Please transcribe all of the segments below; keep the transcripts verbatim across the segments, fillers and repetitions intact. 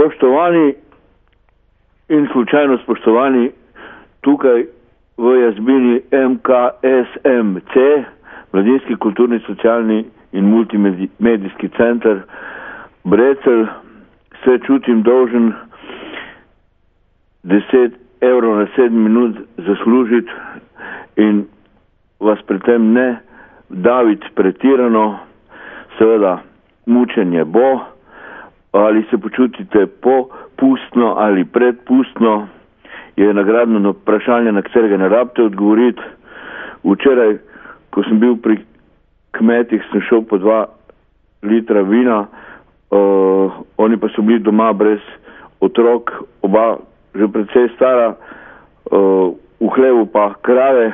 Spoštovani in slučajno spoštovani, tukaj v jazbini M K S M C, Mladinski kulturni, socialni in multimedijski center Brecelj, se čutim dolžen deset evrov na sedem minut zaslužiti in vas pri tem ne daviti pretirano. Seveda, mučenje bo, ali se počutite popustno ali predpustno, je nagradno vprašanje, na katerega ne rabite odgovoriti. Včeraj, ko sem bil pri kmetih, sem šel po dva litra vina, uh, oni pa so bili doma brez otrok, oba že precej stara, uh, v hlevu pa krave,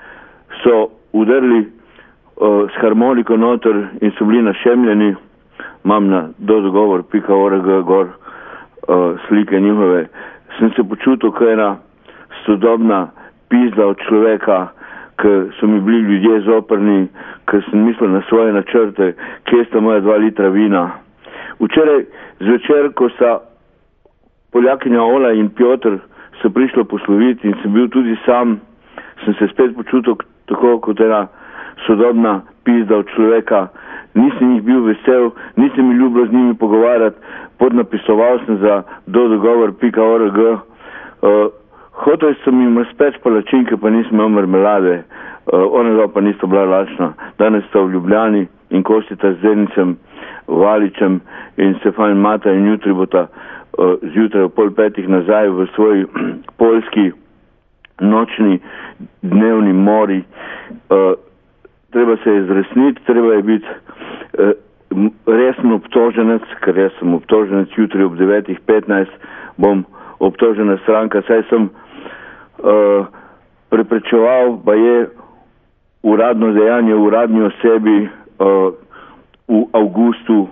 so udarili uh, s harmoniko noter in so bili našemljeni. Imam na dodogovor pika org gor uh, slike njihove. Sem se počutil kot ena sodobna pizda od človeka, ker so mi bili ljudje zoprni, ker sem mislil na svoje načrte, kje sta moja dva litra vina. Včeraj zvečer, ko sta Poljakinja Ola in Piotr se prišlo posloviti in sem bil tudi sam, sem se spet počutil tako kot ena sodobna pizda od človeka. Nisem jih bil vesel, nisem jih ljubilo z njimi pogovarjati, podnapisoval sem za dodogovor pika org. Uh, hotel sem jim speč palačinke, pa nisem imel marmelade. Uh, ona dva pa nista bila lačna. Danes sta v Ljubljani in kostita z Zenicem, Valičem in se fajn mata in jutri bota uh, zjutraj v pol petih nazaj v svoj poljski nočni dnevni mori. Uh, treba se je zresniti, treba je biti uh, resen obtoženec, ker jaz sem obtoženec, jutri ob devetih petnajst bom obtožena stranka, saj sem uh, preprečeval, pa je uradno dejanje v uradni osebi uh, v avgustu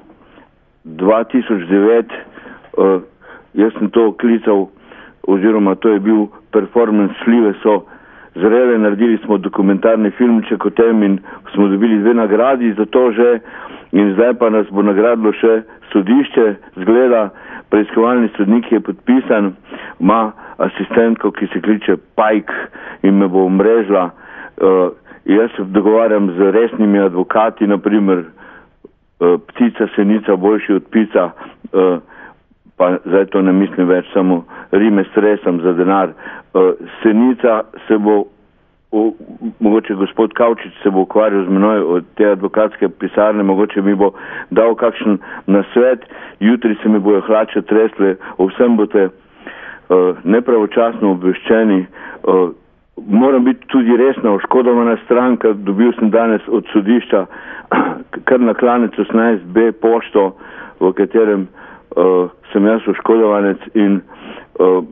dva tisoč devet. Uh, jaz sem to klical, oziroma to je bil performance Šljive so zrele, naredili smo dokumentarni filmček o tem in smo dobili dve nagradi za to že, in zdaj pa nas bo nagradilo še sodišče, zgleda, preiskovalni sodnik je podpisan, ima asistentko, ki se kliče Pajk in me bo omrežila. Uh, jaz se dogovarjam z resnimi advokati, naprimer uh, ptica, senica, boljši od pica, uh, pa zdaj to ne mislim več, samo rime stresam za denar. Uh, senica se bo, uh, mogoče gospod Kavčič se bo ukvarjal z menoj od te advokatske pisarne, mogoče mi bo dal kakšen nasvet, jutri se mi bojo hlače tresle, o vsem boste uh, nepravočasno obveščeni. Uh, moram biti tudi resna oškodovana stranka, dobil sem danes od sodišča kar na Klanec osemnajst B pošto, v katerem uh, sem jaz oškodovanec in uh,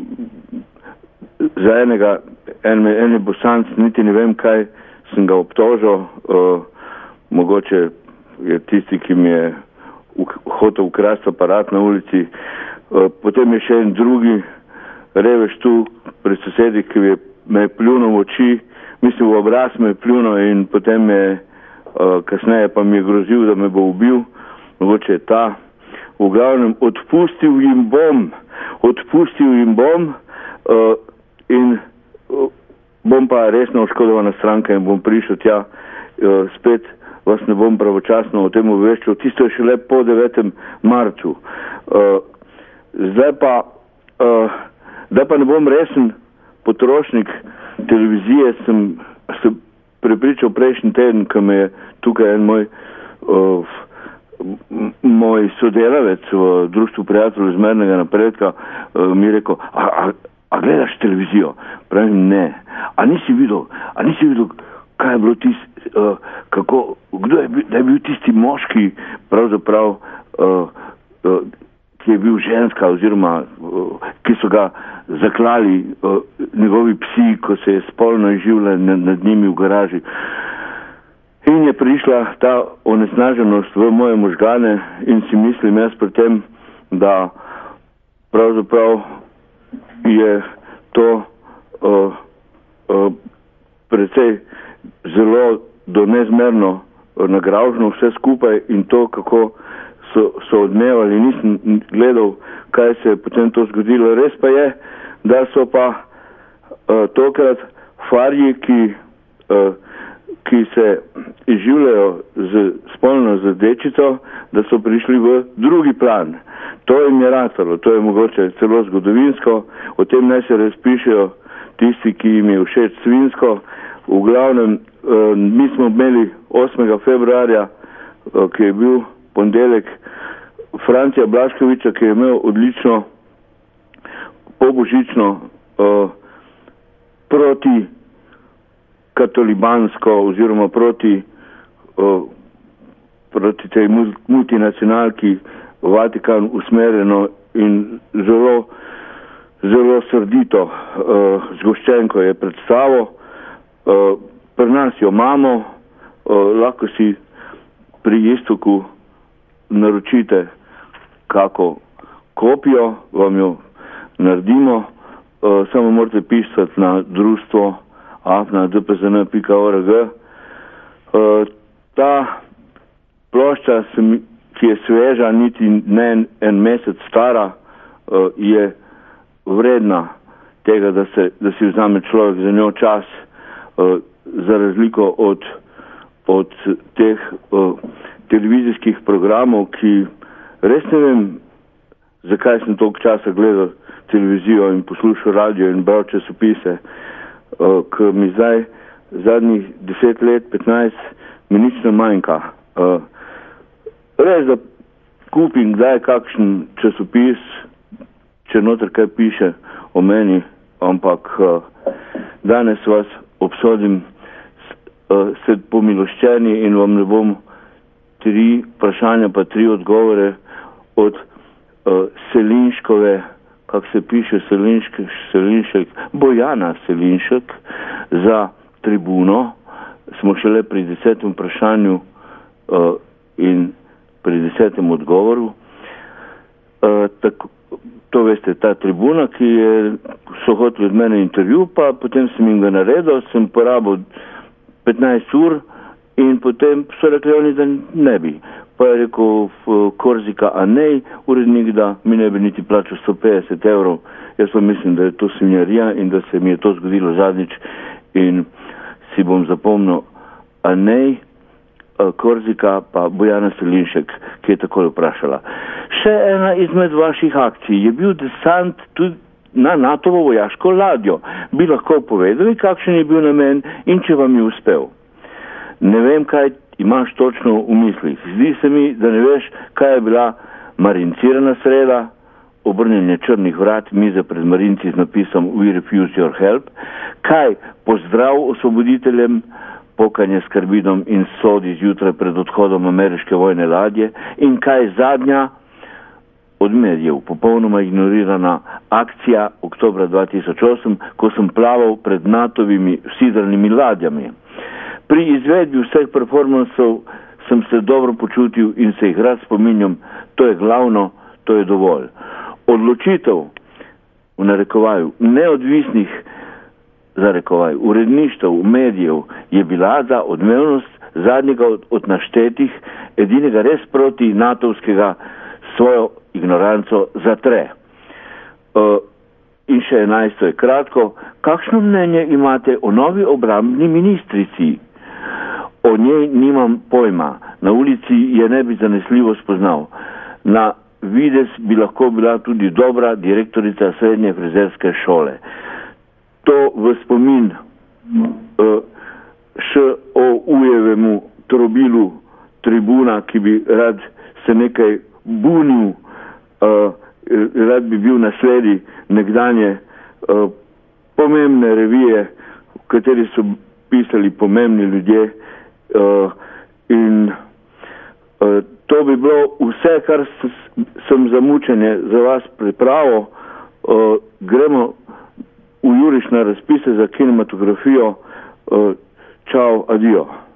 za enega, en, eni bosanc, niti ne vem, kaj sem ga obtožil, uh, mogoče je tisti, ki mi je hotel ukrasti aparat na ulici. Uh, potem je še en drugi revež tu pred sosedi, ki je me je pljunil v oči, mislim v obraz me je pljunil in potem je uh, kasneje pa mi je grozil, da me bo ubil, mogoče je ta. V glavnem, odpustil jim bom, odpustil jim bom uh, in uh, bom pa resno oškodovana stranka in bom prišel tja, uh, spet vas ne bom pravočasno o tem obveščal, tisto je šele po devetem marcu. Uh, zdaj pa, uh, zdaj pa ne bom resen potrošnik televizije, sem se prepričal prejšnji teden, ko me je tukaj en moj uh, moj sodelavec v Društvu prijateljev zmernega napredka uh, mi je rekel, a, a, a gledaš televizijo? Pravim, ne. A nisi videl, a nisi videl, kaj je bilo tisti, uh, kako, kdo je bil, da je bil tisti moški, pravzaprav, uh, uh, ki je bil ženska, oziroma uh, ki so ga zaklali uh, njegovi psi, ko se je spolno izživljal nad, nad njimi v garaži. In je prišla ta onesnaženost v moje možgane in si mislim jaz pri tem, da pravzaprav je to uh, uh, precej zelo do nezmerno nagražno vse skupaj in to, kako so, so odmevali, nisem gledal, kaj se je potem to zgodilo. Res pa je, da so pa uh, tokrat farji, ki, uh, ki se izživljajo z, spolno z dečico, da so prišli v drugi plan. To jim je ratalo, to je mogoče celo zgodovinsko, o tem naj se razpišejo tisti, ki jim je všeč svinsko. V glavnem, uh, mi smo imeli osmega februarja, uh, ki je bil pondelek, Francija Blaškoviča, ki je imel odlično pobožično uh, proti katolibansko oziroma proti, uh, proti tej multinacionalki Vatikan usmerjeno in zelo, zelo srdito uh, zgoščenko je predstavo. Uh, pri nas jo imamo, uh, lahko si pri Istoku naročite kako kopijo, vam jo naredimo, uh, samo morate pisati na društvo afna d p z n pika org. Uh, ta plošča, ki je sveža, niti ne en, en mesec stara, uh, je vredna tega, da, se, da si vzame človek za njo čas, uh, za razliko od, od teh uh, televizijskih programov, ki res ne vem, zakaj sem toliko časa gledal televizijo in poslušal radio in bral časopise, uh, ki mi zdaj zadnjih deset let, petnajst, mi nič ne manjka. Uh, res, da kupim kdaj kakšen časopis, če noter kaj piše o meni, ampak uh, danes vas obsodim, uh, ste pomiloščeni in vam ne bom tri vprašanja pa tri odgovore od uh, Selinškove, kak se piše Selinške, Selinšek, Bojana Selinšek za Tribuno. Smo šele pri desetem vprašanju uh, in pri desetem odgovoru. Uh, tako, to veste, ta Tribuna, ki je, so hoteli od mene intervju, pa potem sem jim ga naredil, sem porabil petnajst ur in potem so rekli oni, da ne bi. Pa je rekel Korzika, a nej, urednik, da mi ne bi niti plačal sto petdeset evrov. Jaz pa mislim, da je to svinjarija in da se mi je to zgodilo zadnjič in si bom zapomnil, a nej, Korzika pa Bojana Selinšek, ki je takole vprašala. Še ena izmed vaših akcij je bil desant tudi na NATO-vo vojaško ladjo. Bi lahko povedali, kakšen je bil namen in če vam je uspel? Ne vem, kaj imaš točno v mislih. Zdi se mi, da ne veš, kaj je bila marincirana sreda, obrnjenje črnih vrat, mize pred marinci z napisom We refuse your help, kaj pozdrav osvoboditeljem, pokanje s karbidom in sodi zjutraj pred odhodom ameriške vojne ladje in kaj zadnja od medijev popolnoma ignorirana akcija oktobra dva tisoč osem, ko sem plaval pred natovimi sidranimi ladjami. Pri izvedbi vseh performansov sem se dobro počutil in se jih rad spominjam, to je glavno, to je dovolj. Odločitev v narekovaju neodvisnih zarekovaj, uredništev, medijev je bila, da odmevnost zadnjega od, od naštetih edinega res proti natovskega svojo ignoranco zatre. Uh, in še enajsto je kratko, kakšno mnenje imate o novi obrambni ministrici? O njej nimam pojma, na ulici je ne bi zanesljivo spoznal. Na videz bi lahko bila tudi dobra direktorica srednje frizerske šole. To v spomin uh, še o ujevemu trobilu Tribuna, ki bi rad se nekaj bunil, uh, rad bi bil nasledi nekdanje uh, pomembne revije, v kateri so pisali pomembni ljudje, uh, in uh, to bi bilo vse, kar sem za mučenje za vas pripravil. Uh, gremo v juriš na razpise za kinematografijo. Uh, čau, adijo.